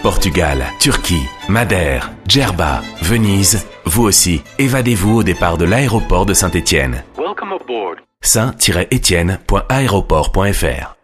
Portugal, Turquie, Madère, Djerba, Venise. Vous aussi, évadez-vous au départ de l'aéroport de Saint-Étienne. Saint-Étienne.aéroport.fr